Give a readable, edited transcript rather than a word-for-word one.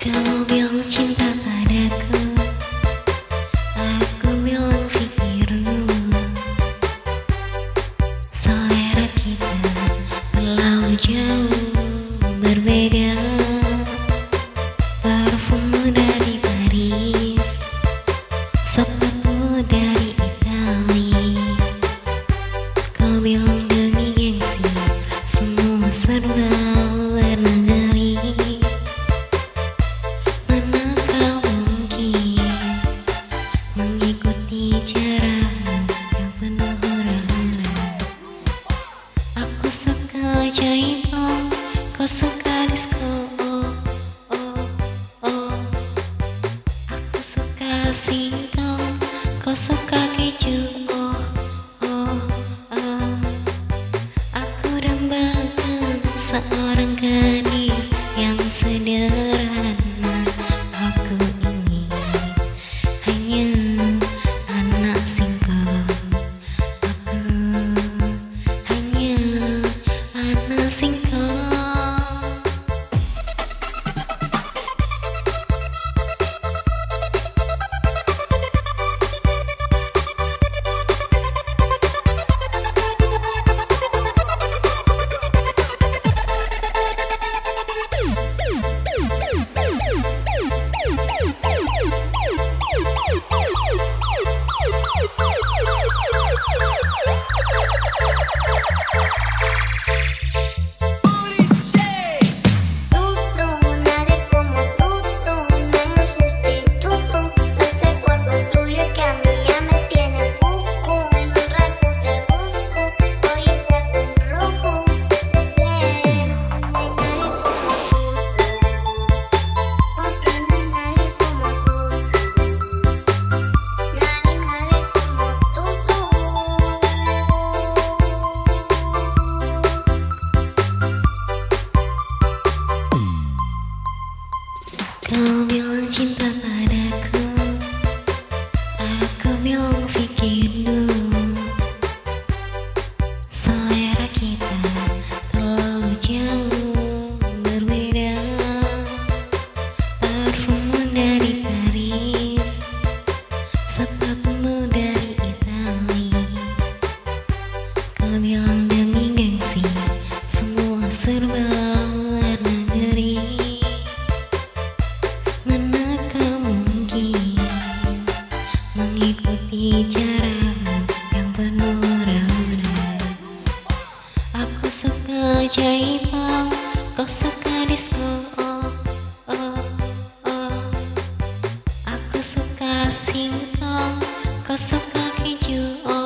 Kau bilang cinta padaku, aku bilang pikir dulu. Selera kita terlalu jauh berbeda. Parfummu dari Paris, sepatu dari Itali. Kau bilang demi gengsi, semua serba warna geli. Manakah mungkin mengikuti caramu yang penuh hura-hura? Aku suka J-pop, kau suka disco. Oh, oh, oh. Aku suka singkong, kau suka keju. Oh, oh, oh. Aku dambakan seorang gadis yang sederhana. Aku ingin hanya anak singkong. Aku hanya anak singkong. Kau bilang cinta padaku, aku bilang pikir dulu. Selera kita terlalu jauh berbeda. Parfummu dari Paris, sepatumu dari Itali. Kau bilang demi gengsi, semua serba warna geri. Manakah mungkin mengikuti caramu yang penuh hura-hura? Aku suka J-pop, kau suka disco. Oh, oh, oh. Aku suka singkong, kau suka keju. Oh,